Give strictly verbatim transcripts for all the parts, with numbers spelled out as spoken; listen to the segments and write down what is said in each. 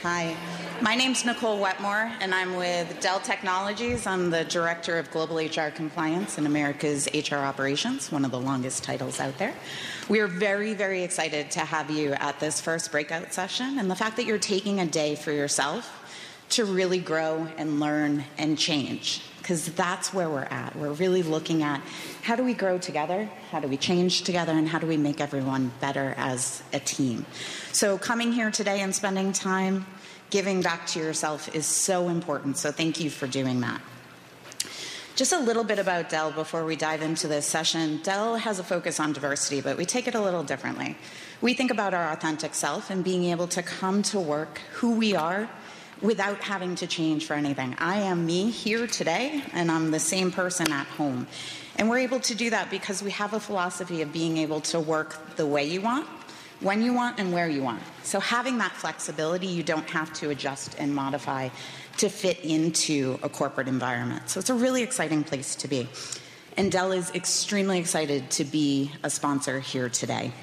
Hi, my name's Nicole Wetmore, and I'm with Dell Technologies. I'm the Director of Global H R Compliance in America's H R Operations, one of the longest titles out there. We are very, very excited to have you at this first breakout session, and the fact that you're taking a day for yourself to really grow and learn and change, because that's where we're at. We're really looking at how do we grow together, how do we change together, and how do we make everyone better as a team. So coming here today and spending time giving back to yourself is so important, so thank you for doing that. Just a little bit about Dell before we dive into this session. Dell has a focus on diversity, but we take it a little differently. We think about our authentic self and being able to come to work who we are without having to change for anything. I am me here today, and I'm the same person at home. And we're able to do that because we have a philosophy of being able to work the way you want, when you want, and where you want. So having that flexibility, you don't have to adjust and modify to fit into a corporate environment. So it's a really exciting place to be. And Dell is extremely excited to be a sponsor here today.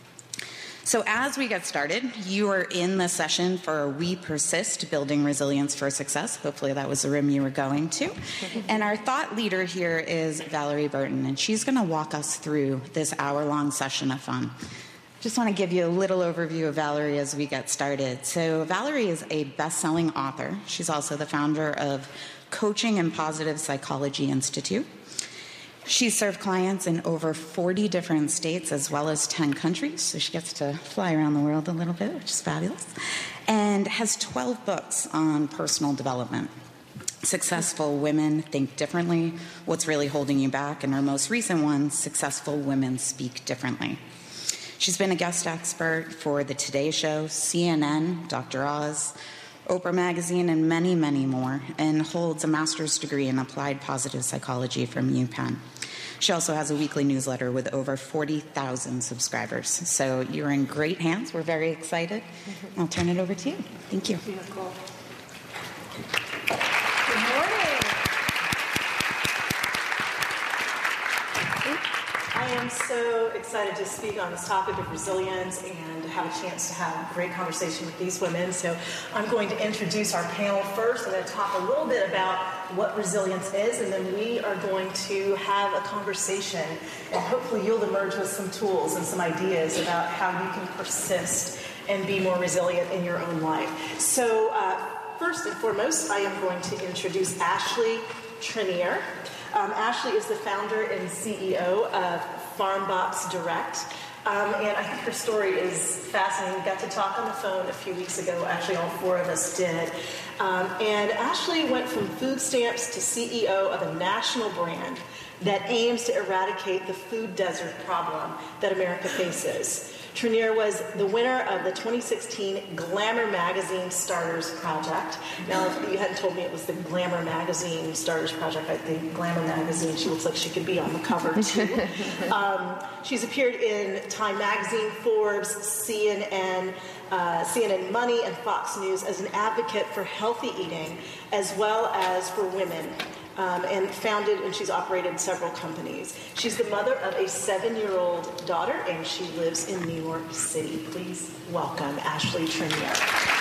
So as we get started, you are in the session for We Persist, Building Resilience for Success. Hopefully that was the room you were going to. And our thought leader here is Valerie Burton, and she's going to walk us through this hour-long session of fun. Just want to give you a little overview of Valerie as we get started. So Valerie is a best-selling author. She's also the founder of Coaching and Positive Psychology Institute. She's served clients in over forty different states as well as ten countries, so she gets to fly around the world a little bit, which is fabulous, and has twelve books on personal development. Successful Women Think Differently, What's Really Holding You Back, and her most recent one, Successful Women Speak Differently. She's been a guest expert for The Today Show, C N N, Doctor Oz, Oprah Magazine, and many, many more, and holds a master's degree in applied positive psychology from UPenn. She also has a weekly newsletter with over forty thousand subscribers. So you're in great hands. We're very excited. Mm-hmm. I'll turn it over to you. Thank you. Thank you, Nicole. Good morning. I am so excited to speak on this topic of resilience and have a chance to have a great conversation with these women. So I'm going to introduce our panel first. I'm going to talk a little bit about what resilience is, and then we are going to have a conversation, and hopefully you'll emerge with some tools and some ideas about how you can persist and be more resilient in your own life. So uh, first and foremost, I am going to introduce Ashley Trenier. Um, Ashley is the founder and C E O of FarmBox Direct. Um, and I think her story is fascinating. We got to talk on the phone a few weeks ago. Actually, all four of us did. Um, and Ashley went from food stamps to C E O of a national brand that aims to eradicate the food desert problem that America faces. Trenier was the winner of the twenty sixteen Glamour Magazine Starters Project. Now, if you hadn't told me it was the Glamour Magazine Starters Project, I think Glamour Magazine, she looks like she could be on the cover, too. um, she's appeared in Time Magazine, Forbes, C N N, uh, C N N Money, and Fox News as an advocate for healthy eating, as well as for women. Um, and founded, and she's operated several companies. She's the mother of a seven-year-old daughter, and she lives in New York City. Please welcome Ashley Trenier.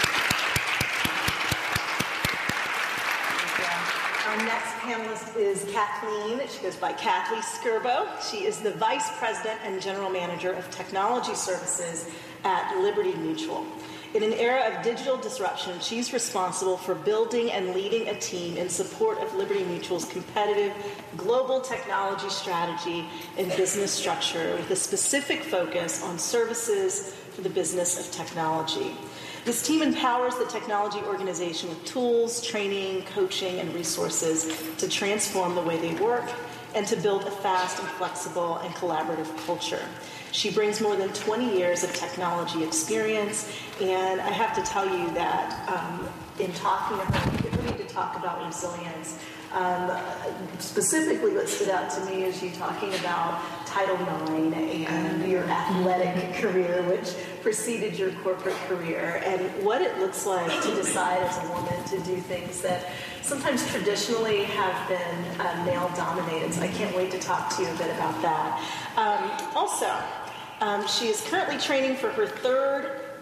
Our next panelist is Kathleen. She goes by Kathleen Skirbo. She is the Vice President and General Manager of Technology Services at Liberty Mutual. In an era of digital disruption, she's responsible for building and leading a team in support of Liberty Mutual's competitive global technology strategy and business structure with a specific focus on services for the business of technology. This team empowers the technology organization with tools, training, coaching, and resources to transform the way they work and to build a fast and flexible and collaborative culture. She brings more than twenty years of technology experience, and I have to tell you that um, in talking to her, we need to talk about resilience. Um, specifically, what stood out to me is you talking about Title nine and your athletic career, which preceded your corporate career, and what it looks like to decide as a woman to do things that sometimes traditionally have been uh, male-dominated. So I can't wait to talk to you a bit about that. Um, also, um, she is currently training for her third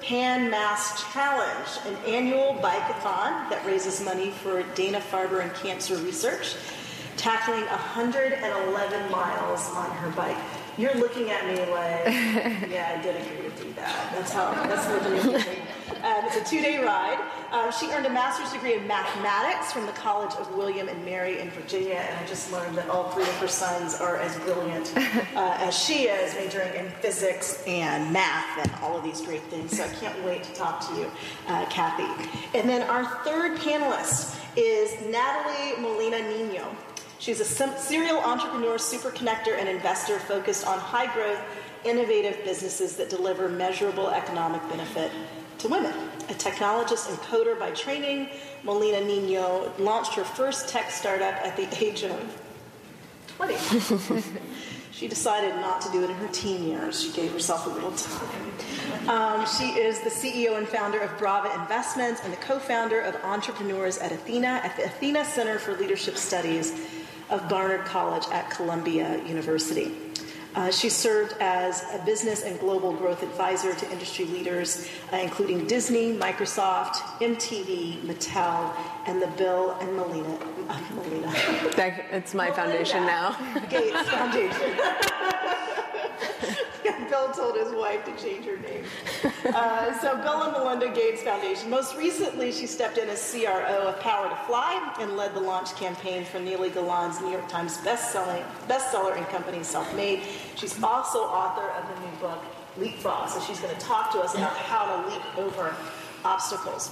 Pan Mass Challenge, an annual bike-a-thon that raises money for Dana-Farber and cancer research, tackling one hundred eleven miles on her bike. You're looking at me like, yeah, I did agree to do that. That's how, that's literally um, it's a two-day ride. Um, she earned a master's degree in mathematics from the College of William and Mary in Virginia, and I just learned that all three of her sons are as brilliant uh, as she is, majoring in physics and math and all of these great things. So I can't wait to talk to you, uh, Kathy. And then our third panelist is Natalie Molina Nino. She's a serial entrepreneur, super connector, and investor focused on high-growth, innovative businesses that deliver measurable economic benefit to women. A technologist and coder by training, Molina Nino launched her first tech startup at the age of twenty. She decided not to do it in her teen years. She gave herself a little time. Um, she is the C E O and founder of Brava Investments and the co-founder of Entrepreneurs at Athena at the Athena Center for Leadership Studies of Barnard College at Columbia University. Uh, she served as a business and global growth advisor to industry leaders, uh, including Disney, Microsoft, M T V, Mattel, and the Bill and Melina. Uh, Melina. It's my foundation now. Gates Foundation. Bill told his wife to change her name. Uh, so Bill and Melinda Gates Foundation. Most recently, she stepped in as C R O of Power to Fly and led the launch campaign for Neely Galan's New York Times best-selling bestseller and company Self-Made. She's also author of the new book, Leapfrog. So she's going to talk to us about how to leap over obstacles.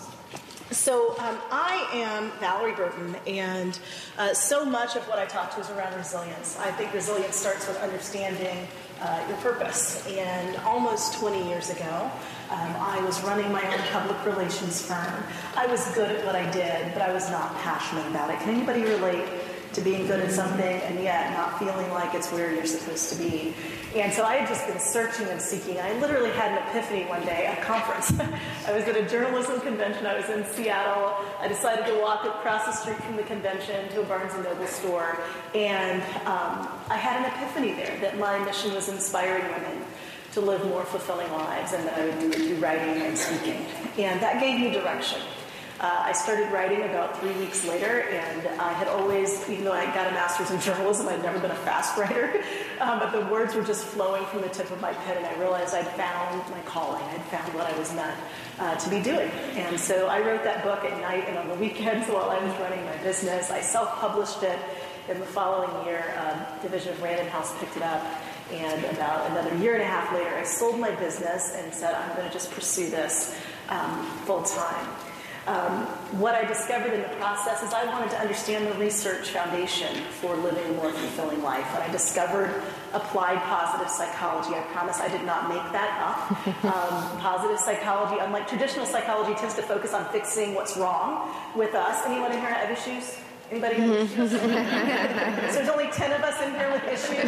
So um, I am Valerie Burton, and uh, so much of what I talk to is around resilience. I think resilience starts with understanding uh, your purpose. And almost twenty years ago, um, I was running my own public relations firm. I was good at what I did, but I was not passionate about it. Can anybody relate to being good at something and yet not feeling like it's where you're supposed to be? And so I had just been searching and seeking. I literally had an epiphany one day at a conference. I was at a journalism convention. I was in Seattle. I decided to walk across the street from the convention to a Barnes and Noble store. And um, I had an epiphany there that my mission was inspiring women to live more fulfilling lives, and that I would do it through writing and speaking. And that gave me direction. Uh, I started writing about three weeks later, and I had always, even though I got a master's in journalism, I'd never been a fast writer, um, but the words were just flowing from the tip of my pen, and I realized I'd found my calling. I'd found what I was meant uh, to be doing. And so I wrote that book at night and on the weekends while I was running my business. I self-published it. In the following year, um, division of Random House picked it up, and about another year and a half later, I sold my business and said, I'm going to just pursue this um, full-time. Um, what I discovered in the process is I wanted to understand the research foundation for living a more fulfilling life. And I discovered applied positive psychology. I promise I did not make that up. Um, positive psychology, unlike traditional psychology, tends to focus on fixing what's wrong with us. Anyone in here have issues? Anybody have issues? So there's only ten of us in here with issues.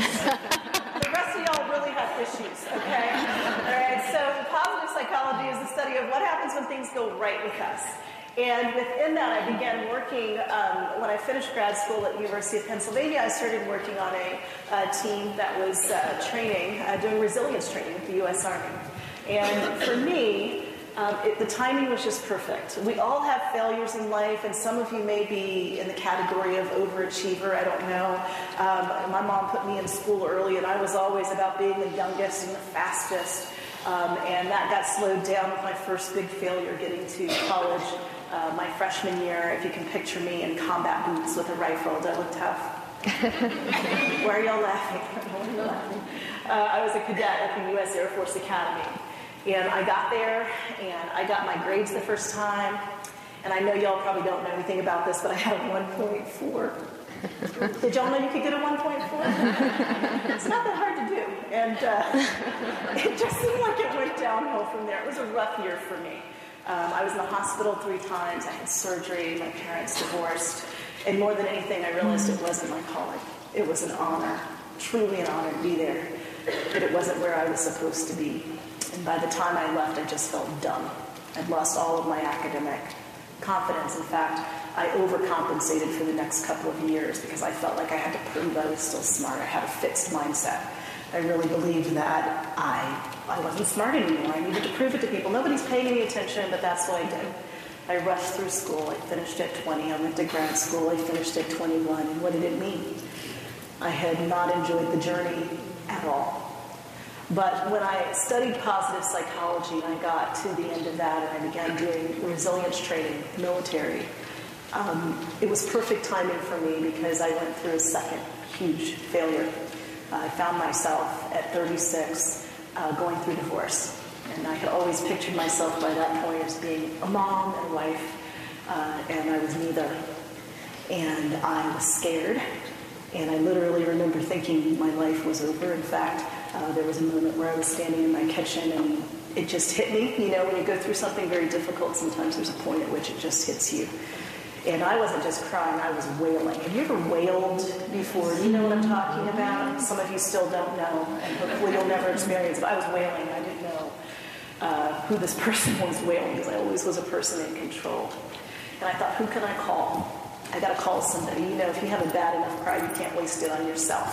The rest of y'all really have issues, okay? All right, so positive psychology is the study of what happens when things go right with us. And within that, I began working, um, when I finished grad school at the University of Pennsylvania, I started working on a, a team that was uh, training, uh, doing resilience training with the U S Army. And for me, um, it, the timing was just perfect. We all have failures in life, and some of you may be in the category of overachiever, I don't know. Um, my mom put me in school early, and I was always about being the youngest and the fastest. Um, and that got slowed down with my first big failure getting to college. Uh, my freshman year, if you can picture me in combat boots with a rifle, do I look tough? Why are y'all laughing? Why are you laughing? Uh, I was a cadet at the U S Air Force Academy. And I got there, and I got my grades the first time. And I know y'all probably don't know anything about this, but I had a one point four. Did y'all know you could get a one point four? It's not that hard to do. And uh, it just seemed like it went downhill from there. It was a rough year for me. Um, I was in the hospital three times. I had surgery. My parents divorced. And more than anything, I realized it wasn't my calling. It was an honor, truly an honor to be there. But it wasn't where I was supposed to be. And by the time I left, I just felt dumb. I'd lost all of my academic confidence. In fact, I overcompensated for the next couple of years because I felt like I had to prove I was still smart. I had a fixed mindset. I really believed that I, I wasn't smart anymore. I needed to prove it to people. Nobody's paying any attention, but that's what I did. I rushed through school. I finished at twenty. I went to grad school. I finished at twenty-one. And what did it mean? I had not enjoyed the journey at all. But when I studied positive psychology and I got to the end of that and I began doing resilience training, military, um, it was perfect timing for me because I went through a second huge failure. Uh, I found myself at thirty-six uh, going through divorce. And I had always pictured myself by that point as being a mom and a wife, uh, and I was neither. And I was scared, and I literally remember thinking my life was over. In fact, uh, there was a moment where I was standing in my kitchen, and it just hit me. You know, when you go through something very difficult, sometimes there's a point at which it just hits you. And I wasn't just crying, I was wailing. Have you ever wailed before? You know what I'm talking about? Some of you still don't know, and hopefully you'll never experience it. But I was wailing, I didn't know uh, who this person was wailing, because I always was a person in control. And I thought, who can I call? I gotta call somebody. You know, if you have a bad enough cry, you can't waste it on yourself.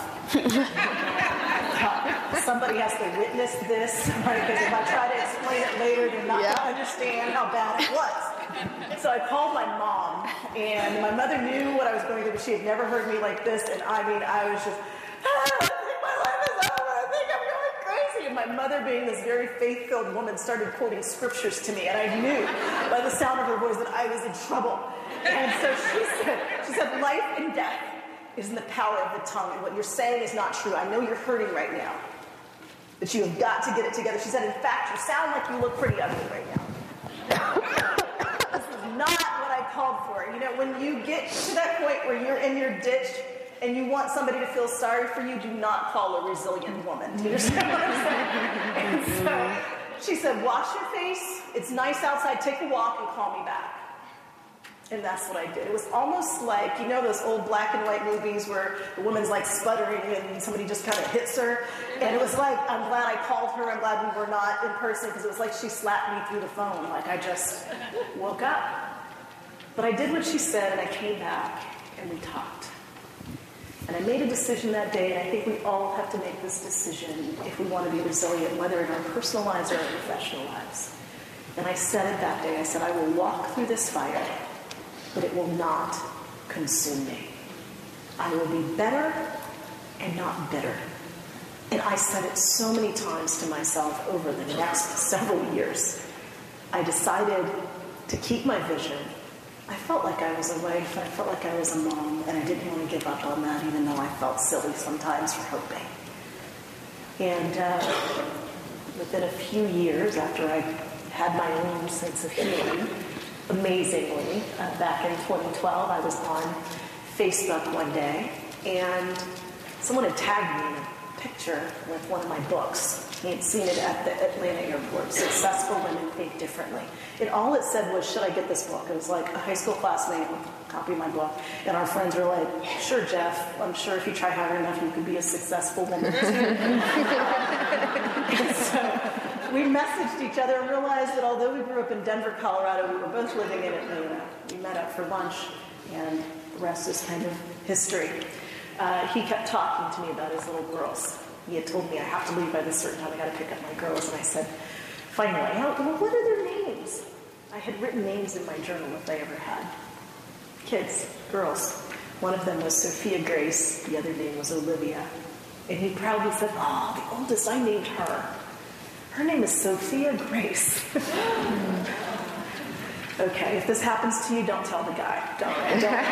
Somebody has to witness this, right? Because if I try to explain it later, they're not yeah. gonna understand how bad it was. So I called my mom, and my mother knew what I was going through, but she had never heard me like this, and I mean, I was just, ah, I think my life is over, I think I'm going crazy. And my mother, being this very faith-filled woman, started quoting scriptures to me, and I knew by the sound of her voice that I was in trouble. And so she said, she said, life and death is in the power of the tongue, and what you're saying is not true. I know you're hurting right now, but you have got to get it together. She said, in fact, you sound like you look pretty ugly right now. Not what I called for. You know, when you get to that point where you're in your ditch and you want somebody to feel sorry for you, do not call a resilient woman. Do you understand what I'm saying? And so she said, wash your face. It's nice outside. Take a walk and call me back. And that's what I did. It was almost like, you know those old black and white movies where the woman's like sputtering and somebody just kind of hits her? And it was like, I'm glad I called her. I'm glad we were not in person, because it was like she slapped me through the phone. Like I just woke up. But I did what she said, and I came back, and we talked. And I made a decision that day, and I think we all have to make this decision if we want to be resilient, whether in our personal lives or our professional lives. And I said it that day. I said, I will walk through this fire, but it will not consume me. I will be better and not bitter. And I said it so many times to myself over the next several years. I decided to keep my vision. I felt like I was a wife, I felt like I was a mom, and I didn't want to give up on that, even though I felt silly sometimes for hoping. And uh, within a few years, after I had my own sense of healing, amazingly, uh, back in twenty twelve, I was on Facebook one day, and someone had tagged me in a picture with one of my books. He had seen it at the Atlanta airport, Successful Women Think Differently. And all it said was, should I get this book? It was like a high school classmate with a copy of my book. And our friends were like, sure, Jeff, I'm sure if you try hard enough, you could be a successful woman. And so we messaged each other and realized that although we grew up in Denver, Colorado, we were both living in Atlanta. We met up for lunch, and the rest is kind of history. Uh, he kept talking to me about his little girls. He had told me, I have to leave by this certain time, I got to pick up my girls. And I said, finally, well, what are their names? I had written names in my journal if I ever had. Kids, girls. One of them was Sophia Grace. The other name was Olivia. And he proudly said, oh, the oldest, I named her. Her name is Sophia Grace. Okay, if this happens to you, don't tell the guy. Don't. don't,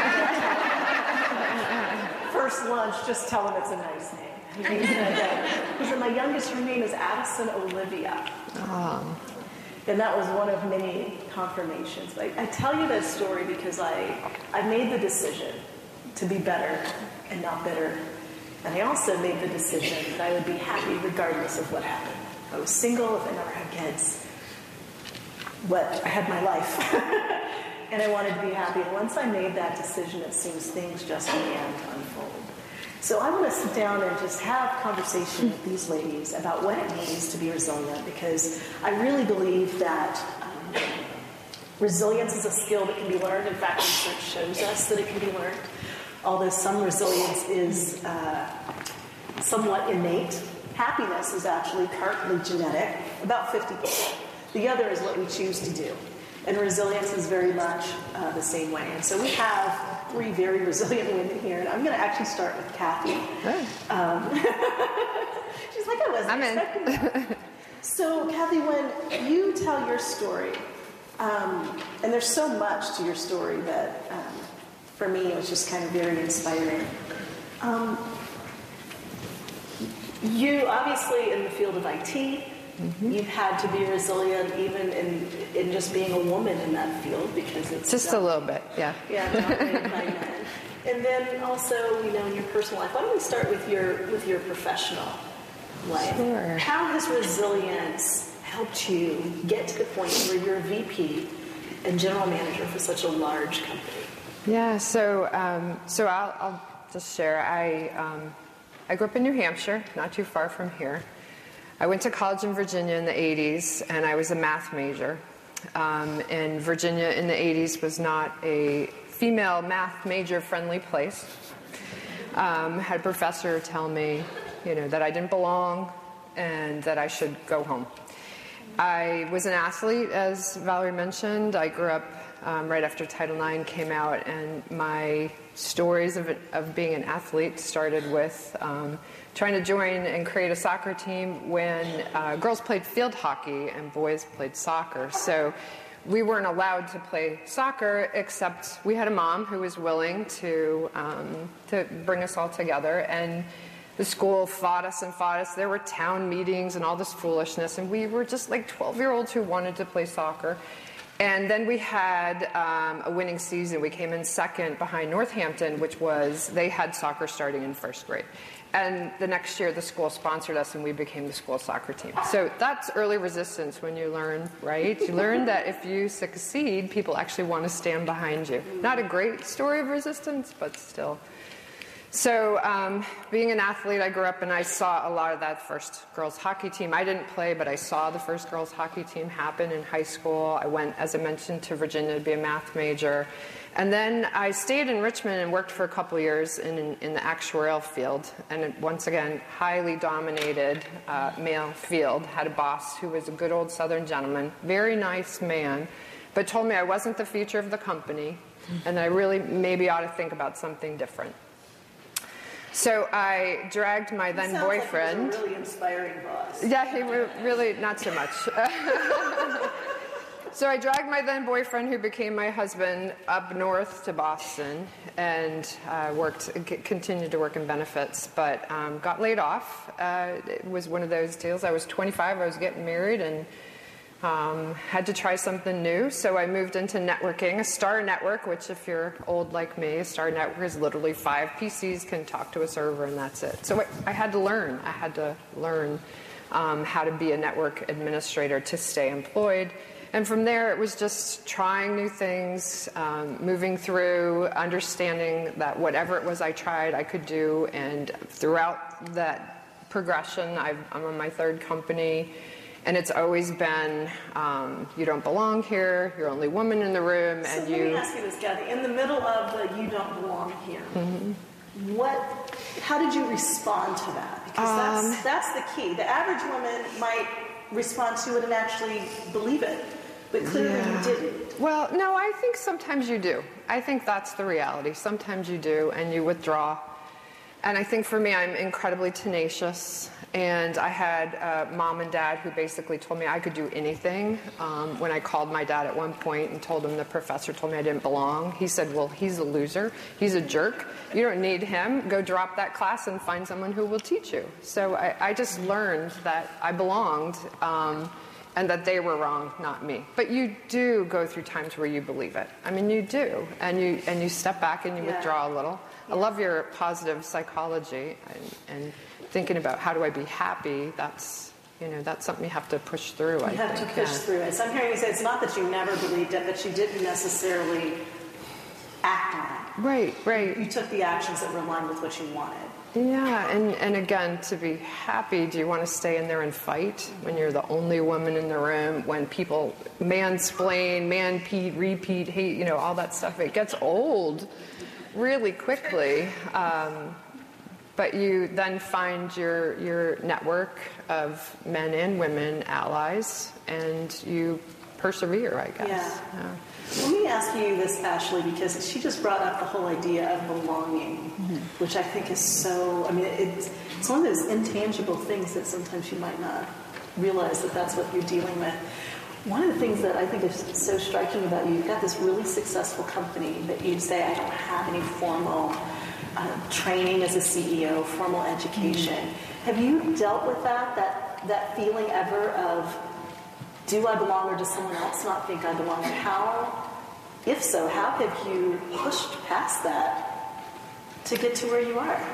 don't. First lunch, just tell him it's a nice name. He said, he said, my youngest, her name is Addison Olivia. Oh. And that was one of many confirmations. But I, I tell you that story because I, I made the decision to be better and not bitter. And I also made the decision that I would be happy regardless of what happened. I was single, if I never had kids. What, I had my life. And I wanted to be happy. And once I made that decision, it seems things just began to unfold. So I want to sit down and just have conversation with these ladies about what it means to be resilient, because I really believe that um, resilience is a skill that can be learned. In fact, research shows us that it can be learned, although some resilience is uh, somewhat innate. Happiness is actually partly genetic, about fifty percent. The other is what we choose to do. And resilience is very much uh, the same way. And so we have three very resilient women here. And I'm going to actually start with Kathy. Oh. Um, she's like, I wasn't I'm expecting in. that. So, Kathy, when you tell your story, um, and there's so much to your story that, um, for me, it was just kind of very inspiring. Um, you, obviously, in the field of I T, mm-hmm. you've had to be resilient even in, in just being a woman in that field because it's... Just a little bit, yeah. Yeah, dominated by men. And then also, you know, in your personal life, why don't we start with your with your professional life? Sure. How has resilience helped you get to the point where you're a V P and general manager for such a large company? Yeah, so um, so I'll, I'll just share. I um, I grew up in New Hampshire, not too far from here. I went to college in Virginia in the eighties, and I was a math major. Um, and Virginia in the eighties was not a female math major-friendly place. Um, had a professor tell me, you know, that I didn't belong and that I should go home. I was an athlete, as Valerie mentioned. I grew up um, right after Title nine came out, and my stories of, of being an athlete started with um, trying to join and create a soccer team when uh, girls played field hockey and boys played soccer. So we weren't allowed to play soccer, except we had a mom who was willing to um, to bring us all together. And the school fought us and fought us. There were town meetings and all this foolishness, and we were just like twelve-year-olds who wanted to play soccer. And then we had um, a winning season. We came in second behind Northampton, which was, they had soccer starting in first grade. And the next year, the school sponsored us, and we became the school soccer team. So that's early resistance when you learn, right? You learn that if you succeed, people actually want to stand behind you. Not a great story of resistance, but still. So um, being an athlete, I grew up and I saw a lot of that first girls hockey team. I didn't play, but I saw the first girls hockey team happen in high school. I went, as I mentioned, to Virginia to be a math major. And then I stayed in Richmond and worked for a couple years in, in, in the actuarial field. And it, once again, highly dominated uh, male field. Had a boss who was a good old Southern gentleman, very nice man, but told me I wasn't the future of the company and I really maybe ought to think about something different. So I dragged my then Sounds boyfriend. Like he was a really inspiring boss. Yeah, he re- really not so much. So I dragged my then boyfriend, who became my husband, up north to Boston, and uh, worked, c- continued to work in benefits, but um, got laid off. Uh, it was one of those deals. I was twenty-five. I was getting married, and Um, had to try something new, so I moved into networking, a star network, which if you're old like me, a star network is literally five P Cs can talk to a server and that's it. So I, I had to learn. I had to learn um, how to be a network administrator to stay employed. And from there, it was just trying new things, um, moving through, understanding that whatever it was I tried, I could do. And throughout that progression, I've, I'm on my third company. And it's always been, um, you don't belong here, you're only woman in the room, so and you... you... let me ask you this, Kathy. In the middle of the you don't belong here, mm-hmm. what, how did you respond to that? Because um, that's, that's the key. The average woman might respond to it and actually believe it, but clearly yeah. you didn't. Well, no, I think sometimes you do. I think that's the reality. Sometimes you do, and you withdraw. And I think for me, I'm incredibly tenacious. And I had a mom and dad who basically told me I could do anything. Um, when I called my dad at one point and told him the professor told me I didn't belong, he said, well, he's a loser. He's a jerk. You don't need him. Go drop that class and find someone who will teach you. So I, I just learned that I belonged um, and that they were wrong, not me. But you do go through times where you believe it. I mean, you do. And you, and you step back and you yeah. withdraw a little. I love your positive psychology and, and thinking about how do I be happy. That's, you know, that's something you have to push through, you I have think. to push yeah. through it. So I'm hearing you say it's not that you never believed it, but you didn't necessarily act on it. Right, right. You took the actions that were aligned with what you wanted. Yeah, and, and again, to be happy, do you want to stay in there and fight when you're the only woman in the room, when people mansplain, man-pete, repeat, hate, you know, all that stuff, it gets old really quickly. Um, but you then find your your network of men and women allies, and you persevere, I guess. Yeah. Yeah. Let me ask you this, Ashley, because she just brought up the whole idea of belonging, mm-hmm. which I think is so, I mean, it's, it's one of those intangible things that sometimes you might not realize that that's what you're dealing with. One of the things that I think is so striking about you, you've got this really successful company that you say, I don't have any formal uh, training as a C E O, formal education. Mm-hmm. Have you dealt with that, that, that feeling ever of, do I belong or does someone else not think I belong? And how, if so, how have you pushed past that to get to where you are?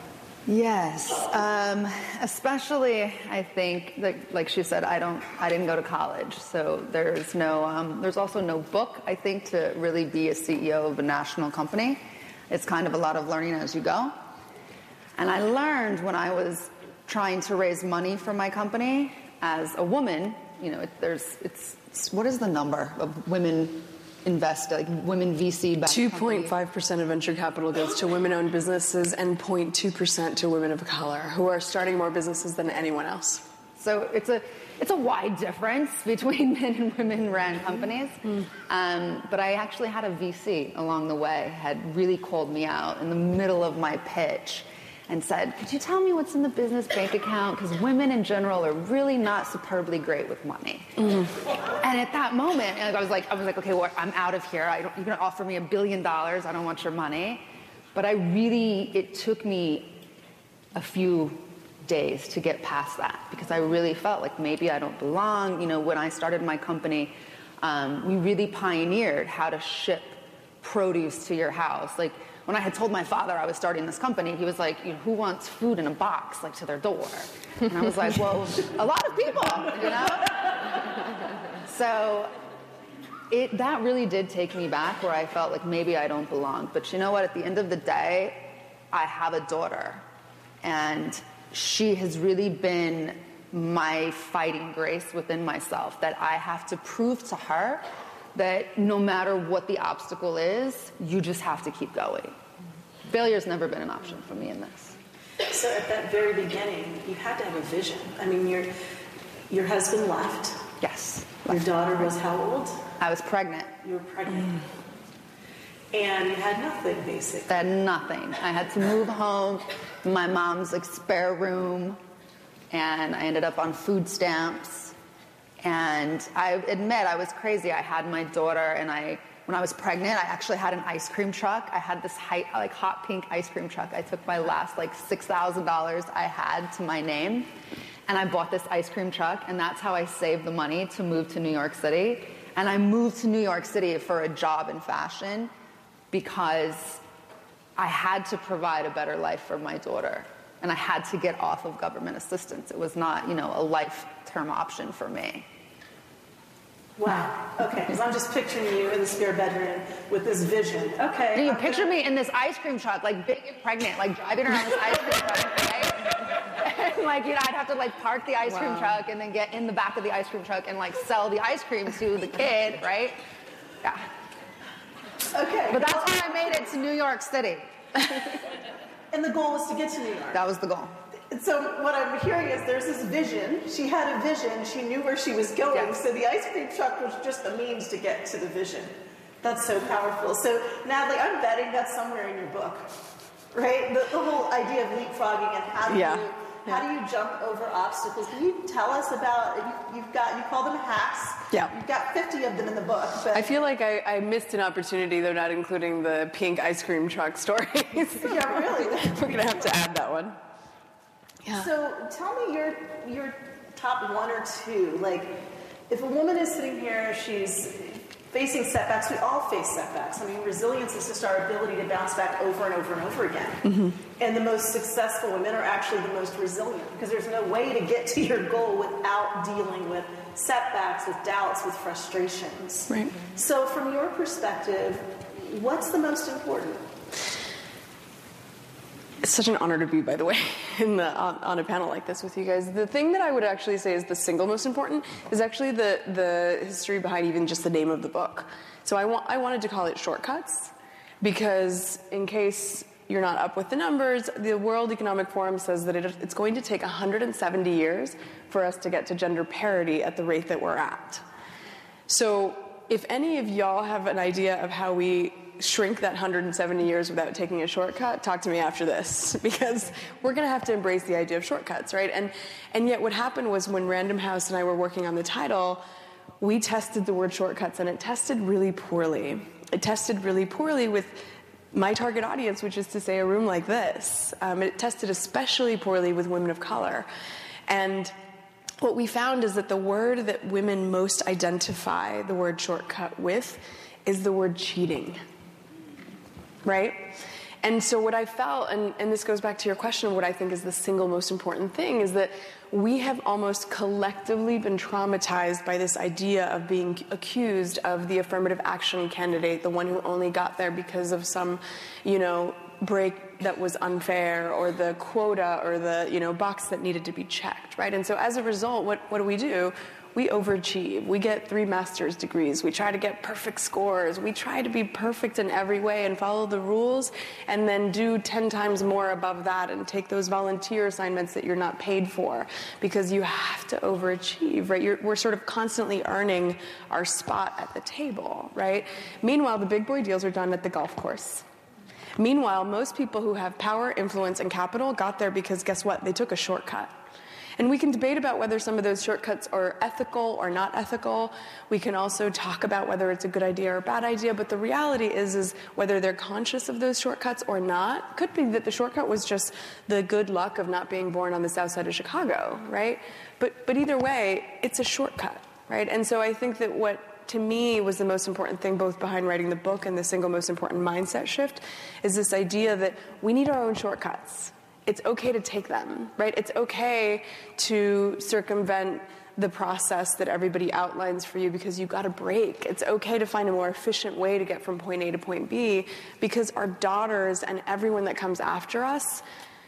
Yes, um, especially I think, like, like she said, I don't, I didn't go to college, so there's no, um, there's also no book, I think, to really be a C E O of a national company. It's kind of a lot of learning as you go. And I learned when I was trying to raise money for my company as a woman. You know, it, there's, it's, it's, what is the number of women invest, like women V C backed two point five percent of venture capital goes to women-owned businesses and zero point two percent to women of color, who are starting more businesses than anyone else. So it's a, it's a wide difference between men and women-run companies. Mm. Um, but I actually had a V C along the way, had really called me out in the middle of my pitch and said, could you tell me what's in the business bank account? Because women in general are really not superbly great with money. Mm-hmm. And at that moment, I was like, I was like, okay, well, I'm out of here. I don't, you're going to offer me a billion dollars. I don't want your money. But I really, it took me a few days to get past that because I really felt like maybe I don't belong. You know, when I started my company, um, we really pioneered how to ship produce to your house. Like, when I had told my father I was starting this company, he was like, you know, who wants food in a box, like, to their door? And I was like, well, a lot of people, you know? So it, that really did take me back where I felt like maybe I don't belong. But you know what? At the end of the day, I have a daughter. And she has really been my fighting grace within myself, that I have to prove to her that no matter what the obstacle is, you just have to keep going. Failure's never been an option for me in this. So at that very beginning, you had to have a vision. I mean, your your husband left. Yes. Your daughter was how old? I was pregnant. You were pregnant. Mm. And you had nothing, basically. I had nothing. I had to move home, my mom's like spare room, and I ended up on food stamps. And I admit I was crazy. I had my daughter, and I, when I was pregnant, I actually had an ice cream truck. I had this high, like hot pink ice cream truck. I took my last like six thousand dollars I had to my name, and I bought this ice cream truck, and that's how I saved the money to move to New York City. And I moved to New York City for a job in fashion because I had to provide a better life for my daughter, and I had to get off of government assistance. It was not, you know, a lifetime option for me. Wow. Okay, because I'm just picturing you in the spare bedroom with this vision. Okay. And you I'm picture gonna... me in this ice cream truck, like big and pregnant, like driving around this ice cream truck, right? And like, you know, I'd have to like park the ice wow. cream truck and then get in the back of the ice cream truck and like sell the ice cream to the kid, right? Yeah. Okay. But that's how I made it to New York City. And the goal was to get to New York. That was the goal. So what I'm hearing is there's this vision. She had a vision. She knew where she was going. Yes. So the ice cream truck was just the means to get to the vision. That's so powerful. So Natalie, I'm betting that's somewhere in your book, right? The, the whole idea of leapfrogging and how do yeah. you how do you jump over obstacles? Can you tell us about? You, you've got you call them hacks. Yeah. You've got fifty of them in the book. But I feel like I, I missed an opportunity. They're not including the pink ice cream truck stories. Yeah, really. We're gonna have to add that one. Yeah. So tell me your your top one or two. Like, if a woman is sitting here, she's facing setbacks. We all face setbacks. I mean, resilience is just our ability to bounce back over and over and over again. Mm-hmm. And the most successful women are actually the most resilient because there's no way to get to your goal without dealing with setbacks, with doubts, with frustrations. Right. So from your perspective, what's the most important? It's such an honor to be, by the way, in the, on, on a panel like this with you guys. The thing that I would actually say is the single most important is actually the, the history behind even just the name of the book. So I, wa- I wanted to call it Shortcuts because in case you're not up with the numbers, the World Economic Forum says that it, it's going to take one hundred seventy years for us to get to gender parity at the rate that we're at. So if any of y'all have an idea of how we shrink that one hundred seventy years without taking a shortcut, talk to me after this, because we're going to have to embrace the idea of shortcuts, right? And, and yet what happened was when Random House and I were working on the title, we tested the word shortcuts, and it tested really poorly. It tested really poorly with my target audience, which is to say a room like this. Um, it tested especially poorly with women of color. And what we found is that the word that women most identify the word shortcut with is the word cheating, right? And so what I felt, and, and this goes back to your question of what I think is the single most important thing, is that we have almost collectively been traumatized by this idea of being accused of the affirmative action candidate, the one who only got there because of some, you know, break that was unfair, or the quota, or the, you know, box that needed to be checked, right? And so as a result, what, what do we do? We overachieve. We get three master's degrees. We try to get perfect scores. We try to be perfect in every way and follow the rules, and then do ten times more above that and take those volunteer assignments that you're not paid for, because you have to overachieve, right? You're, we're sort of constantly earning our spot at the table, right? Meanwhile, the big boy deals are done at the golf course. Meanwhile, most people who have power, influence, and capital got there because, guess what? They took a shortcut. And we can debate about whether some of those shortcuts are ethical or not ethical. We can also talk about whether it's a good idea or a bad idea. But the reality is, is whether they're conscious of those shortcuts or not, could be that the shortcut was just the good luck of not being born on the south side of Chicago, right? But, but either way, it's a shortcut, right? And so I think that what, to me, was the most important thing, both behind writing the book and the single most important mindset shift, is this idea that we need our own shortcuts. It's okay to take them, right? It's okay to circumvent the process that everybody outlines for you because you've got a break. It's okay to find a more efficient way to get from point A to point B, because our daughters and everyone that comes after us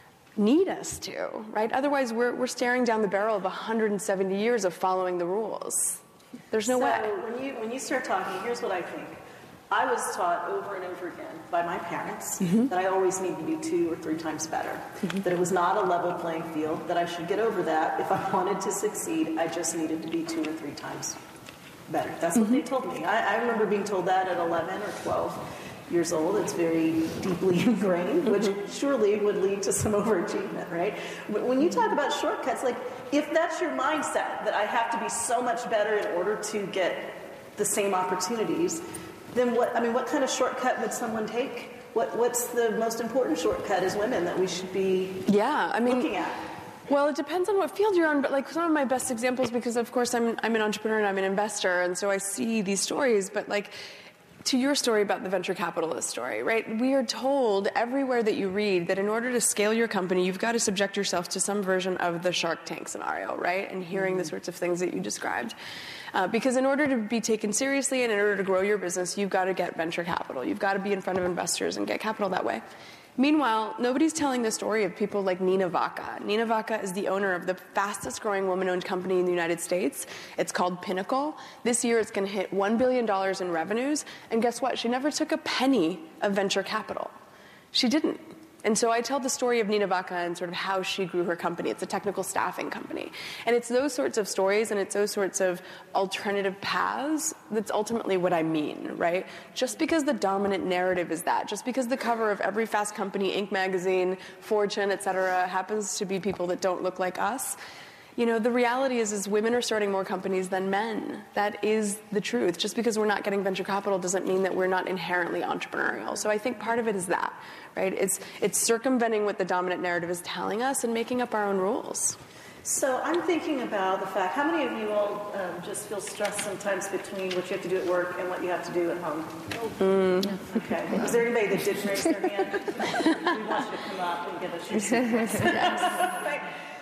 need us to, right? Otherwise, we're, we're staring down the barrel of one hundred seventy years of following the rules. There's no so way. When you, when you start talking, here's what I think. I was taught over and over again by my parents mm-hmm. that I always need to be two or three times better, mm-hmm. that it was not a level playing field, that I should get over that. If I wanted to succeed, I just needed to be two or three times better. That's mm-hmm. what they told me. I, I remember being told that at eleven or twelve years old. It's very deeply ingrained, which mm-hmm. surely would lead to some overachievement, right? But when you talk about shortcuts, like, if that's your mindset, that I have to be so much better in order to get the same opportunities, then what, I mean, what kind of shortcut would someone take? What, what's the most important shortcut as women that we should be yeah, I mean, looking at? Well, it depends on what field you're on, but like some of my best examples, because of course I'm, I'm an entrepreneur and I'm an investor, and so I see these stories, but like, to your story about the venture capitalist story, right? We are told everywhere that you read that in order to scale your company, you've got to subject yourself to some version of the Shark Tank scenario, right? And hearing mm-hmm. the sorts of things that you described. Uh, because in order to be taken seriously and in order to grow your business, you've got to get venture capital. You've got to be in front of investors and get capital that way. Meanwhile, nobody's telling the story of people like Nina Vaca. Nina Vaca is the owner of the fastest growing woman-owned company in the United States. It's called Pinnacle. This year it's going to hit one billion dollars in revenues. And guess what? She never took a penny of venture capital. She didn't. And so I tell the story of Nina Vaca and sort of how she grew her company. It's a technical staffing company. And it's those sorts of stories and it's those sorts of alternative paths that's ultimately what I mean, right? Just because the dominant narrative is that, just because the cover of every Fast Company, Inc magazine, Fortune, et cetera, happens to be people that don't look like us, you know, the reality is, is women are starting more companies than men. That is the truth. Just because we're not getting venture capital doesn't mean that we're not inherently entrepreneurial. So I think part of it is that, right? It's, it's circumventing what the dominant narrative is telling us and making up our own rules. So I'm thinking about the fact, how many of you all um, just feel stressed sometimes between what you have to do at work and what you have to do at home? Mm. Okay. Is there anybody that didn't raise their hand? We want you to come up and give us your secrets. Right?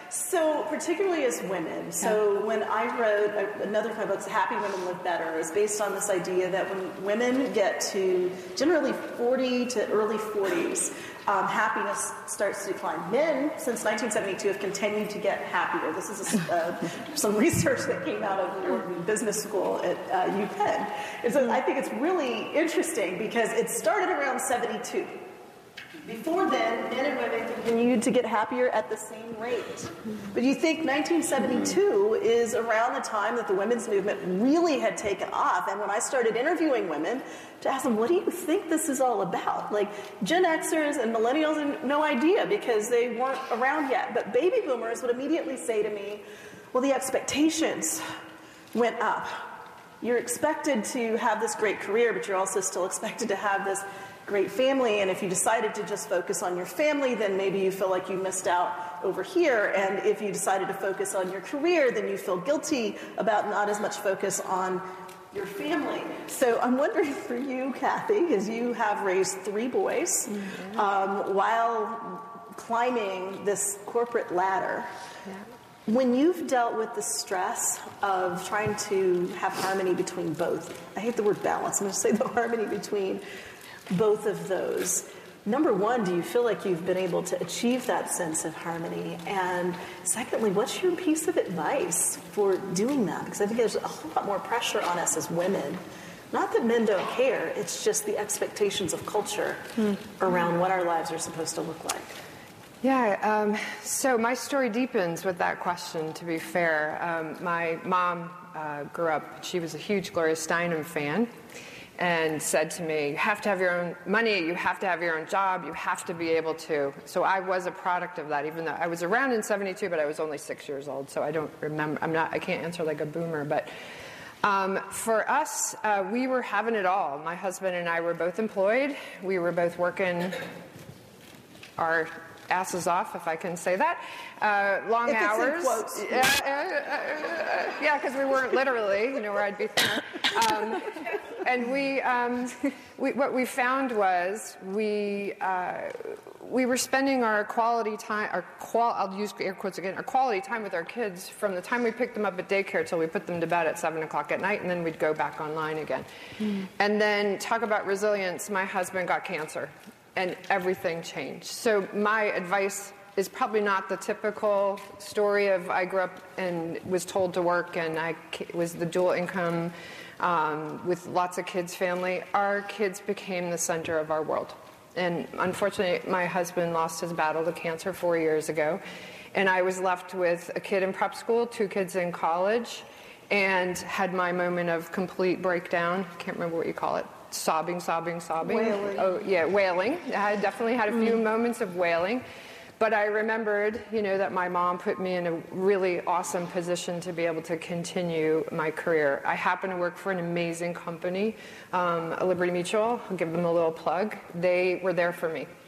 So particularly as women, so when I wrote another of my books, Happy Women Live Better, is based on this idea that when women get to generally forty to early forties, um, happiness starts to decline. Men, since nineteen seventy-two, have continued to get happier. This is a, uh, some research that came out of the Wharton Business School at uh, UPenn. And so I think it's really interesting because it started around seventy-two. Before then, men and women continued to get happier at the same rate. But you think nineteen seventy-two is around the time that the women's movement really had taken off. And when I started interviewing women to ask them, what do you think this is all about? Like, Gen Xers and millennials had no idea because they weren't around yet. But baby boomers would immediately say to me, well, the expectations went up. You're expected to have this great career, but you're also still expected to have this great family, and if you decided to just focus on your family, then maybe you feel like you missed out over here, and if you decided to focus on your career, then you feel guilty about not as much focus on your family. So I'm wondering for you, Kathy, because you have raised three boys, mm-hmm. um, while climbing this corporate ladder, yeah. when you've dealt with the stress of trying to have harmony between both, I hate the word balance, I'm going to say the harmony between both of those. Number one, do you feel like you've been able to achieve that sense of harmony? And secondly, what's your piece of advice for doing that? Because I think there's a whole lot more pressure on us as women. Not that men don't care, it's just the expectations of culture mm. around what our lives are supposed to look like. Yeah, um, so my story deepens with that question, to be fair. Um, my mom uh, grew up, she was a huge Gloria Steinem fan, and said to me, you have to have your own money, you have to have your own job, you have to be able to. So I was a product of that, even though I was around in seventy-two, but I was only six years old, so I don't remember, I'm not, I can't answer like a boomer, but um, for us, uh, we were having it all. My husband and I were both employed, we were both working our asses off, if I can say that. Uh, long if it's hours. In quotes. Uh, uh, uh, yeah, because we weren't literally, you know, where I'd be. Um, and we, um, we, what we found was we uh, we were spending our quality time, our qual, I'll use air quotes again, our quality time with our kids from the time we picked them up at daycare till we put them to bed at seven o'clock at night, and then we'd go back online again. Mm. And then talk about resilience. My husband got cancer. And everything changed. So my advice is probably not the typical story of I grew up and was told to work and I was the dual income um, with lots of kids family. Our kids became the center of our world. And unfortunately, my husband lost his battle to cancer four years ago. And I was left with a kid in prep school, two kids in college, and had my moment of complete breakdown. Can't remember what you call it. Sobbing, sobbing, sobbing. Wailing. Oh, yeah, wailing. I definitely had a few mm. moments of wailing. But I remembered, you know, that my mom put me in a really awesome position to be able to continue my career. I happen to work for an amazing company, um, Liberty Mutual. I'll give them a little plug. They were there for me.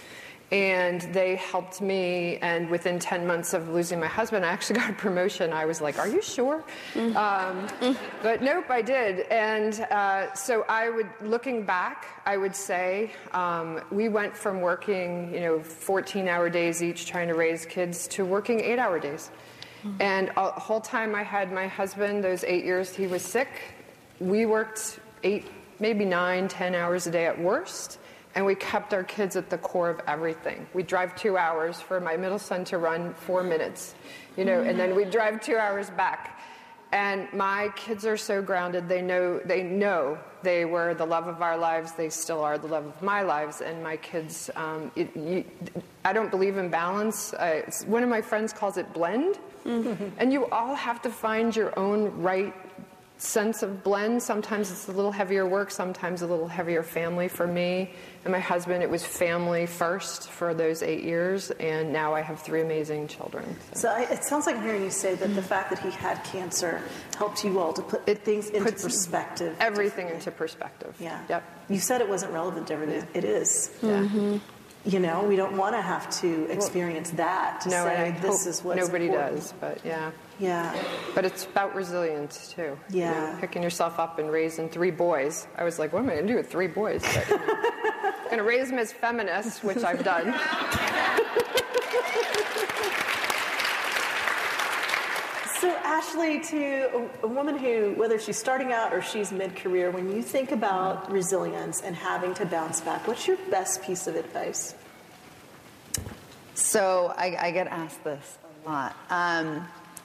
And they helped me, and within ten months of losing my husband, I actually got a promotion. I was like, are you sure? Mm. Um, mm. But nope, I did. And uh, so I would, looking back, I would say um, we went from working, you know, fourteen-hour days each trying to raise kids to working eight-hour days. Mm. And the whole time I had my husband, those eight years he was sick, we worked eight, maybe nine, ten hours a day at worst. And we kept our kids at the core of everything. We'd drive two hours for my middle son to run four minutes, you know, mm-hmm. and then we'd drive two hours back. And my kids are so grounded. They know, they know they were the love of our lives. They still are the love of my lives. And my kids, um, it, you, I don't believe in balance. Uh, one of my friends calls it blend. Mm-hmm. And you all have to find your own right sense of blend. Sometimes it's a little heavier work, sometimes a little heavier family. For me and my husband, it was family first for those eight years, and now I have three amazing children. So, so I, it sounds like I'm hearing you say that the fact that he had cancer helped you all to put it, things into perspective. Everything into perspective. Yeah. Yep. You said it wasn't relevant to everything. Yeah. It is. Yeah. Mm-hmm. You know, we don't want to have to experience that to no, say and I this hope is what's nobody important. does, but yeah. Yeah. But it's about resilience, too. Yeah. You know, picking yourself up and raising three boys. I was like, what am I going to do with three boys? But, you know, I'm going to raise them as feminists, which I've done. So, Ashley, to a, a woman who, whether she's starting out or she's mid-career, when you think about resilience and having to bounce back, what's your best piece of advice? So I, I get asked this a lot. Um,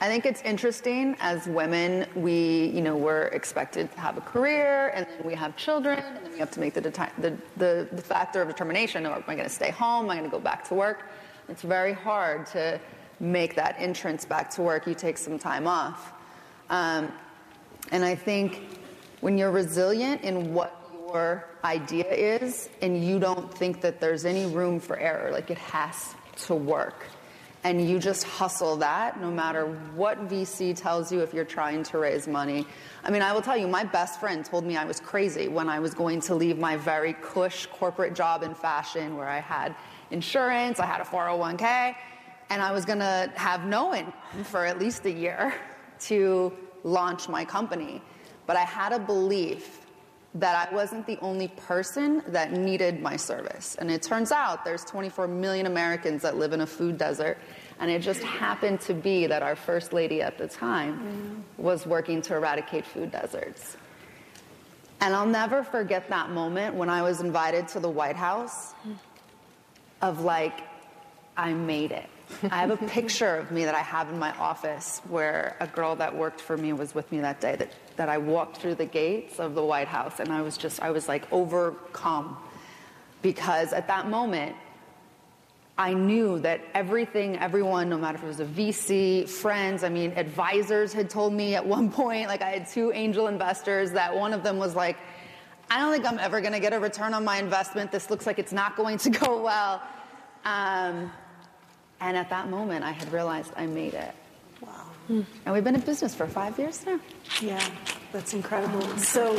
I think it's interesting as women, we, you know, we're expected to have a career, and then we have children, and then we have to make the deti- the, the, the factor of determination, or am I going to stay home, am I going to go back to work? It's very hard to make that entrance back to work. You take some time off. Um, and I think when you're resilient in what your idea is, and you don't think that there's any room for error, like it has to work, and you just hustle that no matter what V C tells you if you're trying to raise money. I mean, I will tell you, my best friend told me I was crazy when I was going to leave my very cush corporate job in fashion where I had insurance, I had a four oh one k, and I was going to have no income for at least a year to launch my company. But I had a belief that I wasn't the only person that needed my service. And it turns out there's twenty-four million Americans that live in a food desert. And it just happened to be that our first lady at the time was working to eradicate food deserts. And I'll never forget that moment when I was invited to the White House of like, I made it. I have a picture of me that I have in my office where a girl that worked for me was with me that day, that, that I walked through the gates of the White House, and I was just, I was like overcome, because at that moment, I knew that everything, everyone, no matter if it was a V C, friends, I mean, advisors had told me at one point, like I had two angel investors, that one of them was like, I don't think I'm ever going to get a return on my investment. This looks like it's not going to go well. Um, And at that moment, I had realized I made it. Wow. Mm. And we've been in business for five years now. Yeah, that's incredible. So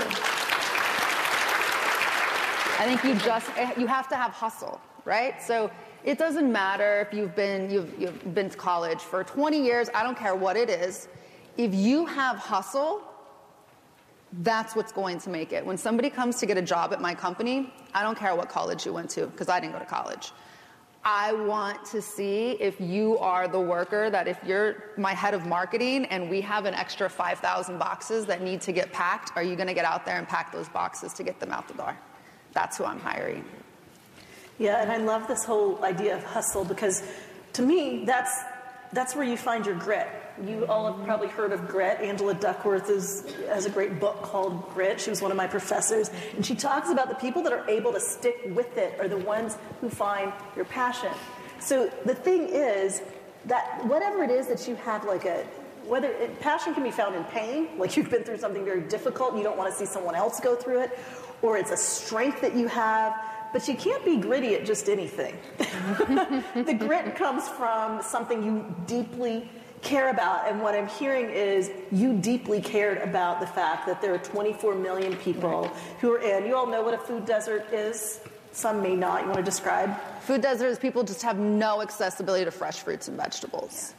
I think you just, you have to have hustle, right? So it doesn't matter if you've been, you've, you've been to college for twenty years, I don't care what it is. If you have hustle, that's what's going to make it. When somebody comes to get a job at my company, I don't care what college you went to, because I didn't go to college. I want to see if you are the worker, that if you're my head of marketing and we have an extra five thousand boxes that need to get packed, are you going to get out there and pack those boxes to get them out the door? That's who I'm hiring. yeah, and I love this whole idea of hustle, because to me, that's that's where you find your grit. You all have probably heard of grit. Angela Duckworth is, has a great book called Grit. She was one of my professors. And she talks about the people that are able to stick with it are the ones who find your passion. So the thing is that whatever it is that you have, like a, whether it, passion can be found in pain, like you've been through something very difficult, you don't want to see someone else go through it, or it's a strength that you have. But you can't be gritty at just anything. The grit comes from something you deeply care about, and what I'm hearing is you deeply cared about the fact that there are twenty-four million people who are in, you all know what a food desert is? Some may not. You want to describe? Food deserts, people just have no accessibility to fresh fruits and vegetables.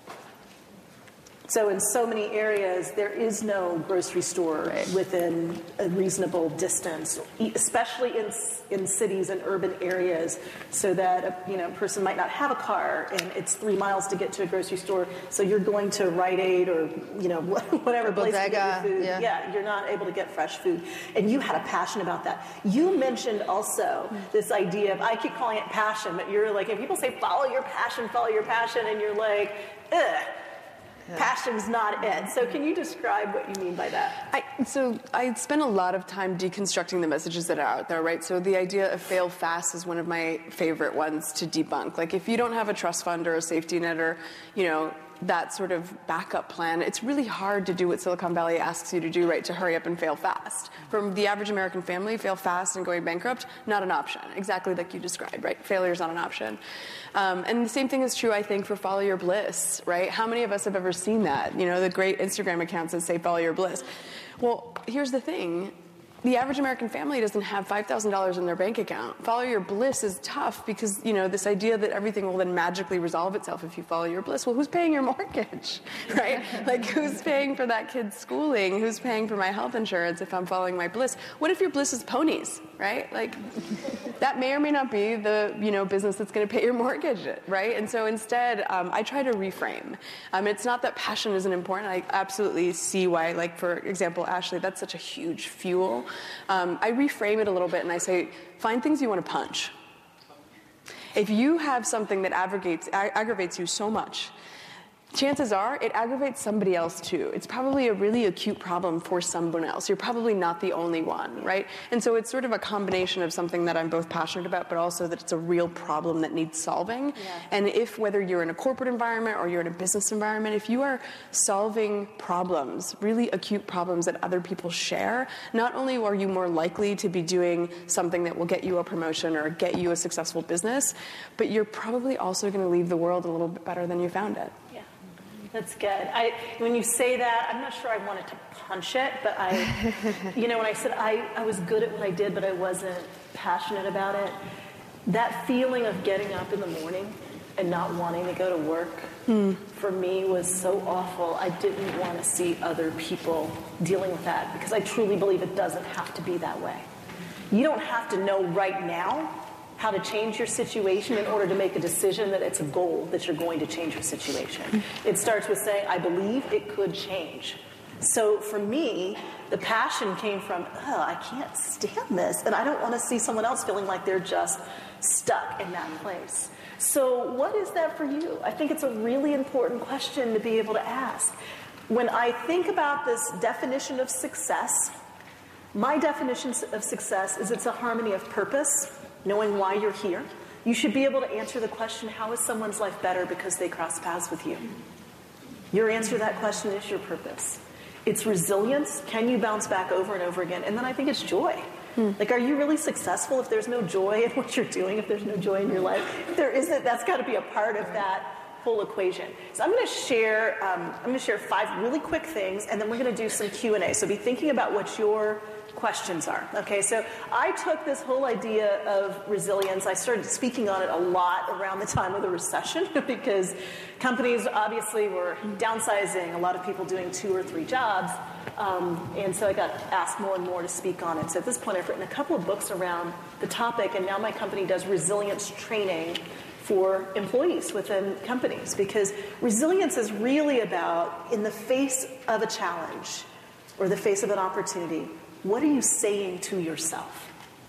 So in so many areas, there is no grocery store Right. within a reasonable distance, e- especially in in cities and urban areas, so that a you know person might not have a car and it's three miles to get to a grocery store. So you're going to Rite Aid or you know whatever place to get your food. yeah. yeah, you're not able to get fresh food, and you had a passion about that. You mentioned also this idea of, I keep calling it passion, but you're like, if people say follow your passion, follow your passion, and you're like, ugh. Yeah. Passion's not it. So can you describe what you mean by that? I, so I spend a lot of time deconstructing the messages that are out there, right? So the idea of fail fast is one of my favorite ones to debunk. Like if you don't have a trust fund or a safety net or, you know, that sort of backup plan, it's really hard to do what Silicon Valley asks you to do, right? To hurry up and fail fast. From the average American family, fail fast and going bankrupt, not an option. Exactly like you described, right? Failure is not an option. Um, and the same thing is true, I think, for Follow Your Bliss, right? How many of us have ever seen that? You know, the great Instagram accounts that say Follow Your Bliss. Well, here's the thing. The average American family doesn't have five thousand dollars in their bank account. Follow your bliss is tough because, you know, this idea that everything will then magically resolve itself if you follow your bliss. Well, who's paying your mortgage, right? Like, who's paying for that kid's schooling? Who's paying for my health insurance if I'm following my bliss? What if your bliss is ponies, right? Like, that may or may not be the, you know, business that's going to pay your mortgage, right? And so instead, um, I try to reframe. Um, it's not that passion isn't important. I absolutely see why, like, for example, Ashley, that's such a huge fuel. Um, I reframe it a little bit and I say, find things you want to punch. If you have something that aggravates, aggravates you so much, chances are it aggravates somebody else too. It's probably a really acute problem for someone else. You're probably not the only one, right? And so it's sort of a combination of something that I'm both passionate about, but also that it's a real problem that needs solving. Yeah. And if, whether you're in a corporate environment or you're in a business environment, if you are solving problems, really acute problems that other people share, not only are you more likely to be doing something that will get you a promotion or get you a successful business, but you're probably also going to leave the world a little bit better than you found it. That's good. I, when you say that, I'm not sure I wanted to punch it, but I, you know, when I said I, I was good at what I did, but I wasn't passionate about it, that feeling of getting up in the morning and not wanting to go to work, mm. for me was so awful. I didn't want to see other people dealing with that, because I truly believe it doesn't have to be that way. You don't have to know right now how to change your situation in order to make a decision that it's a goal that you're going to change your situation. It starts with saying, I believe it could change. So for me, the passion came from, oh, I can't stand this, and I don't want to see someone else feeling like they're just stuck in that place. So what is that for you? I think it's a really important question to be able to ask. When I think about this definition of success, my definition of success is it's a harmony of purpose, knowing why you're here. You should be able to answer the question, how is someone's life better because they cross paths with you? Your answer to that question is your purpose. It's resilience. Can you bounce back over and over again? And then I think it's joy. Hmm. Like, are you really successful if there's no joy in what you're doing, if there's no joy in your life? If there isn't, that's got to be a part of that whole equation. So I'm going to share, um, I'm going to share five really quick things, and then we're going to do some Q and A. So be thinking about what your questions are. Okay, so I took this whole idea of resilience. I started speaking on it a lot around the time of the recession because companies obviously were downsizing, a lot of people doing two or three jobs, um, and so I got asked more and more to speak on it. So at this point I've written a couple of books around the topic, and now my company does resilience training for employees within companies, because resilience is really about, in the face of a challenge or the face of an opportunity, what are you saying to yourself?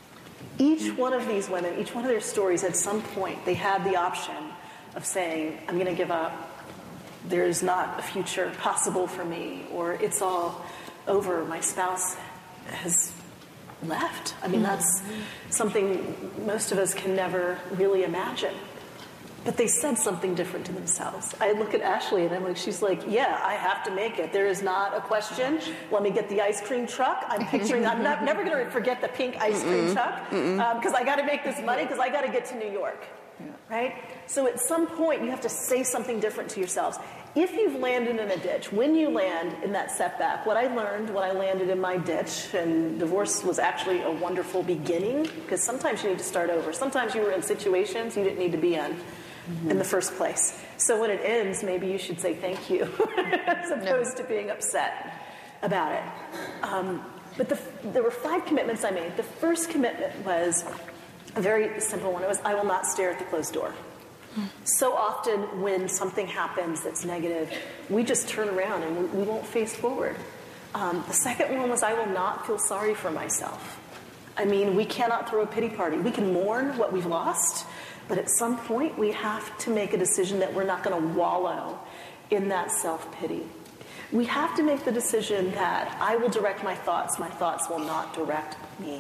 Each one of these women, each one of their stories, at some point, they had the option of saying, I'm going to give up. There's not a future possible for me, or it's all over. My spouse has left. I mean, that's something most of us can never really imagine. But they said something different to themselves. I look at Ashley and I'm like, she's like, yeah, I have to make it. There is not a question. Let me get the ice cream truck. I'm picturing, I'm not, never going to forget the pink ice cream Mm-mm. truck because um, I got to make this money because I got to get to New York, yeah. right? So at some point you have to say something different to yourselves. If you've landed in a ditch, when you land in that setback, what I learned when I landed in my ditch, and divorce was actually a wonderful beginning, because sometimes you need to start over. Sometimes you were in situations you didn't need to be in. Mm-hmm. in the first place. So when it ends, maybe you should say thank you as opposed no. to being upset about it. Um, but the, there were five commitments I made. The first commitment was a very simple one. It was, I will not stare at the closed door. Mm. So often when something happens that's negative, we just turn around and we, we won't face forward. Um, the second one was, I will not feel sorry for myself. I mean, we cannot throw a pity party. We can mourn what we've lost, but at some point, we have to make a decision that we're not going to wallow in that self-pity. We have to make the decision that I will direct my thoughts, my thoughts will not direct me.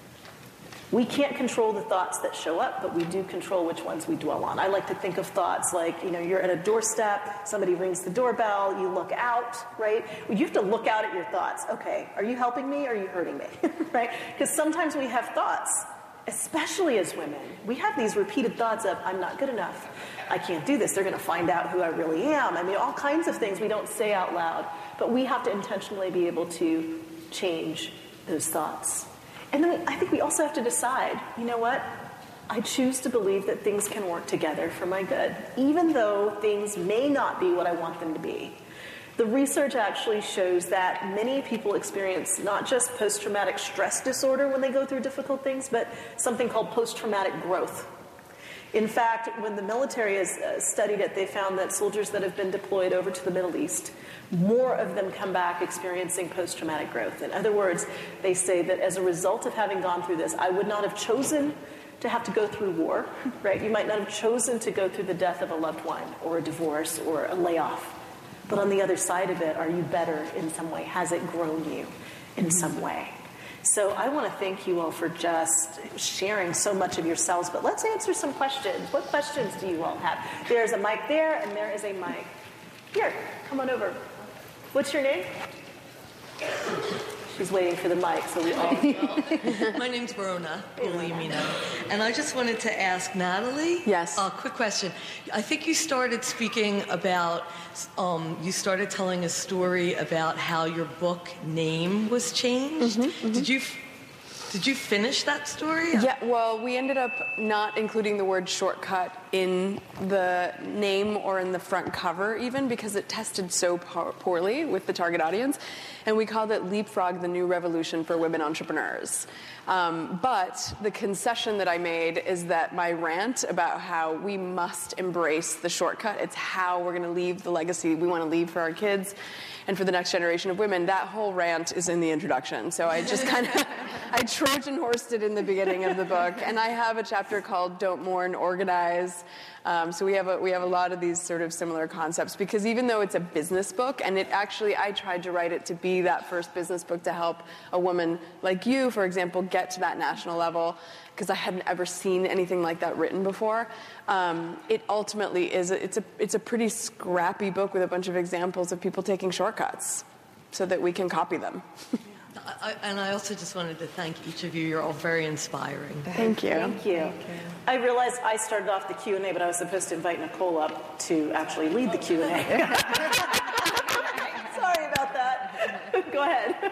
We can't control the thoughts that show up, but we do control which ones we dwell on. I like to think of thoughts like, you know, you're at a doorstep, somebody rings the doorbell, you look out, right? Well, you have to look out at your thoughts. Okay, are you helping me or are you hurting me, right? Because sometimes we have thoughts, especially as women. We have these repeated thoughts of, I'm not good enough, I can't do this, they're going to find out who I really am. I mean, all kinds of things we don't say out loud, but we have to intentionally be able to change those thoughts. And then we, I think we also have to decide, you know what? I choose to believe that things can work together for my good, even though things may not be what I want them to be. The research actually shows that many people experience not just post-traumatic stress disorder when they go through difficult things, but something called post-traumatic growth. In fact, when the military has uh, studied it, they found that soldiers that have been deployed over to the Middle East, more of them come back experiencing post-traumatic growth. In other words, they say that as a result of having gone through this, I would not have chosen to have to go through war, right? You might not have chosen to go through the death of a loved one or a divorce or a layoff. But on the other side of it, are you better in some way? Has it grown you in mm-hmm. some way? So I want to thank you all for just sharing so much of yourselves. But let's answer some questions. What questions do you all have? There's a mic there, and there is a mic here. Come on over. What's your name? She's waiting for the mic, so we all... My name's Verona Guglielmino, and I just wanted to ask Natalie yes. a quick question. I think you started speaking about, um, you started telling a story about how your book name was changed. Mm-hmm, mm-hmm. Did you... Did you finish that story? Yeah, well, we ended up not including the word shortcut in the name or in the front cover even because it tested so po- poorly with the target audience. And we called it Leapfrog, the New Revolution for Women Entrepreneurs. Um, but the concession that I made is that my rant about how we must embrace the shortcut, it's how we're going to leave the legacy we want to leave for our kids and for the next generation of women, that whole rant is in the introduction. So I just kind of, I Trojan horsed it in the beginning of the book. And I have a chapter called Don't Mourn, Organize. Um, so we have a, we have a lot of these sort of similar concepts because even though it's a business book, and it actually, I tried to write it to be that first business book to help a woman like you, for example, get to that national level, because I hadn't ever seen anything like that written before. Um, it ultimately is, a, it's, a, it's a pretty scrappy book with a bunch of examples of people taking shortcuts so that we can copy them. I, and I also just wanted to thank each of you. You're all very inspiring. Thank you. Thank you. Thank you. I realized I started off the Q and A, but I was supposed to invite Nicole up to actually lead the Q and A. Sorry about that. Go ahead.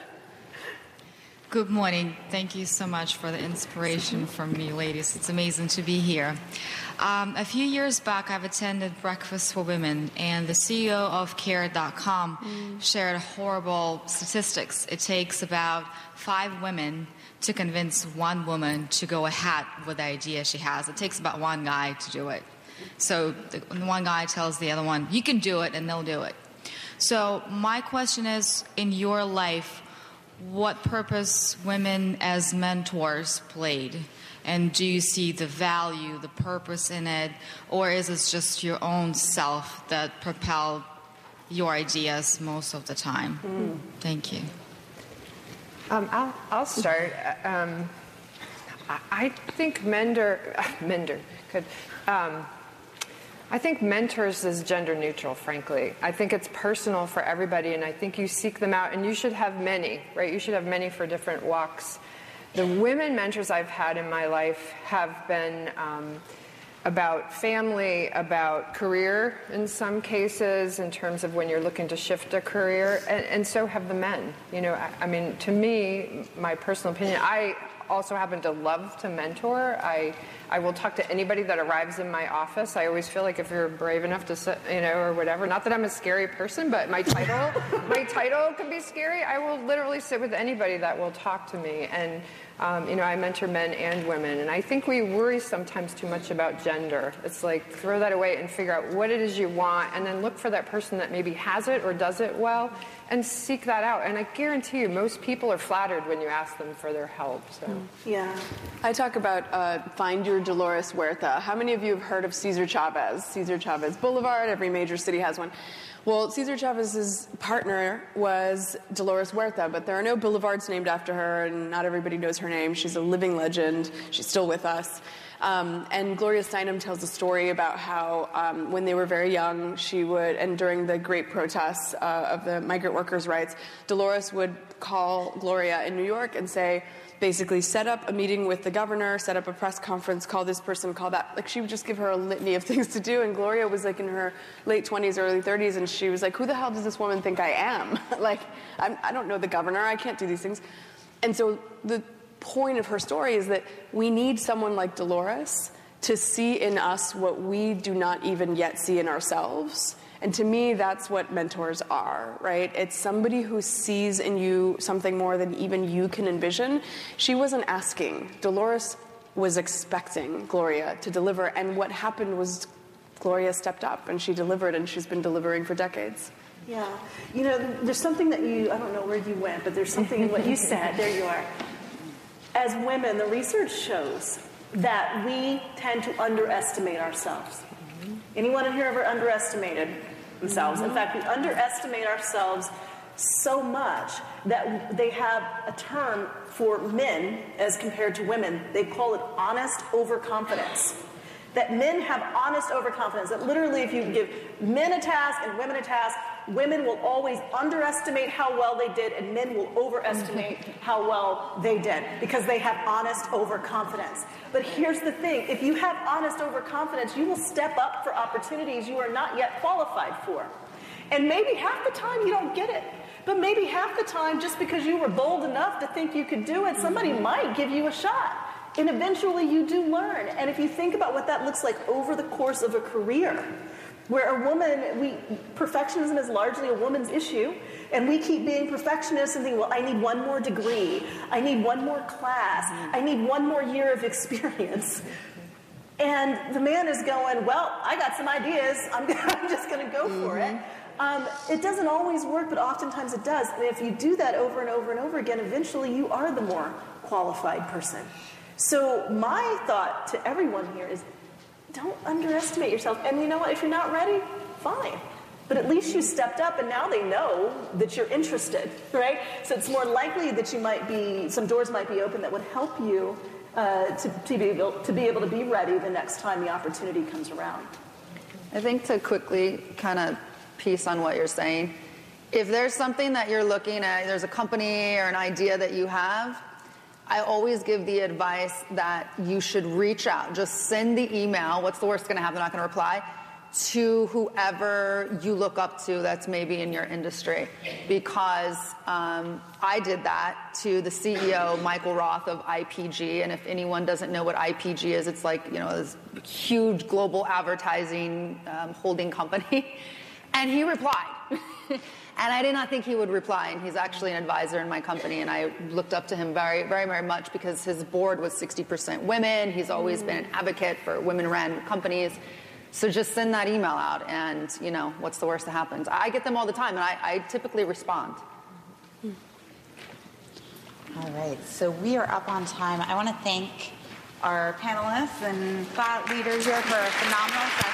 Good morning. Thank you so much for the inspiration from me, ladies. It's amazing to be here. Um, a few years back, I've attended Breakfast for Women, and the C E O of care dot com mm. shared horrible statistics. It takes about five women to convince one woman to go ahead with the idea she has. It takes about one guy to do it. So the one guy tells the other one, you can do it, and they'll do it. So my question is, in your life, what purpose women as mentors played? And do you see the value, the purpose in it? Or is it just your own self that propelled your ideas most of the time? Mm. Thank you. Um, I'll, I'll start. Um, I, I think Mender, uh, Mender, good. Um, I think mentors is gender neutral, frankly. I think it's personal for everybody, and I think you seek them out, and you should have many, right? You should have many for different walks. The women mentors I've had in my life have been um, about family, about career in some cases, in terms of when you're looking to shift a career, and, and so have the men. You know, I, I mean, to me, my personal opinion, I also happen to love to mentor. I I will talk to anybody that arrives in my office. I always feel like if you're brave enough to sit, you know, or whatever, not that I'm a scary person, but my title, my title can be scary. I will literally sit with anybody that will talk to me. And, um, you know, I mentor men and women. And I think we worry sometimes too much about gender. It's like, throw that away and figure out what it is you want, and then look for that person that maybe has it or does it well, and seek that out. And I guarantee you, most people are flattered when you ask them for their help. So, yeah. I talk about uh, find your Dolores Huerta. How many of you have heard of Cesar Chavez? Cesar Chavez Boulevard, every major city has one. Well, Cesar Chavez's partner was Dolores Huerta, but there are no boulevards named after her, and not everybody knows her name. She's a living legend. She's still with us. Um, and Gloria Steinem tells a story about how um, when they were very young, she would, and during the great protests uh, of the migrant workers' rights, Dolores would call Gloria in New York and say, basically set up a meeting with the governor, set up a press conference, call this person, call that. Like, she would just give her a litany of things to do. And Gloria was like in her late twenties, early thirties, and she was like, who the hell does this woman think I am? Like, I'm, I don't know the governor. I can't do these things. And so the point of her story is that we need someone like Dolores to see in us what we do not even yet see in ourselves. And to me, that's what mentors are, right? It's somebody who sees in you something more than even you can envision. She wasn't asking. Dolores was expecting Gloria to deliver. And what happened was Gloria stepped up and she delivered, and she's been delivering for decades. Yeah. You know, there's something that you, I don't know where you went, but there's something in what you said. There you are. As women, the research shows that we tend to underestimate ourselves. Anyone in here ever underestimated themselves? In fact, we underestimate ourselves so much that they have a term for men as compared to women. They call it honest overconfidence. That men have honest overconfidence. That literally if you give men a task and women a task, women will always underestimate how well they did and men will overestimate how well they did because they have honest overconfidence. But here's the thing. If you have honest overconfidence, you will step up for opportunities you are not yet qualified for. And maybe half the time you don't get it. But maybe half the time, just because you were bold enough to think you could do it, somebody might give you a shot. And eventually you do learn. And if you think about what that looks like over the course of a career, where a woman, we perfectionism is largely a woman's issue, and we keep being perfectionists and think, well, I need one more degree, I need one more class, I need one more year of experience. And the man is going, well, I got some ideas, I'm, I'm just going to go mm-hmm. for it. Um, it doesn't always work, but oftentimes it does. And if you do that over and over and over again, eventually you are the more qualified person. So my thought to everyone here is, don't underestimate yourself. And you know what? If you're not ready, fine. But at least you stepped up, and now they know that you're interested, right? So it's more likely that you might be, some doors might be open that would help you uh, to, to, be able, to be able to be ready the next time the opportunity comes around. I think to quickly kind of piece on what you're saying, if there's something that you're looking at, there's a company or an idea that you have, I always give the advice that you should reach out. Just send the email. What's the worst going to happen? They're not going to reply. To whoever you look up to that's maybe in your industry. Because um, I did that to the C E O, Michael Roth of I P G. And if anyone doesn't know what I P G is, it's like, you know, this huge global advertising um, holding company. And he replied. And I did not think he would reply, and he's actually an advisor in my company, and I looked up to him very, very, very much because his board was sixty percent women. He's always been an advocate for women-run companies. So just send that email out, and, you know, what's the worst that happens? I get them all the time, and I, I typically respond. All right, so we are up on time. I want to thank our panelists and thought leaders here for a phenomenal session.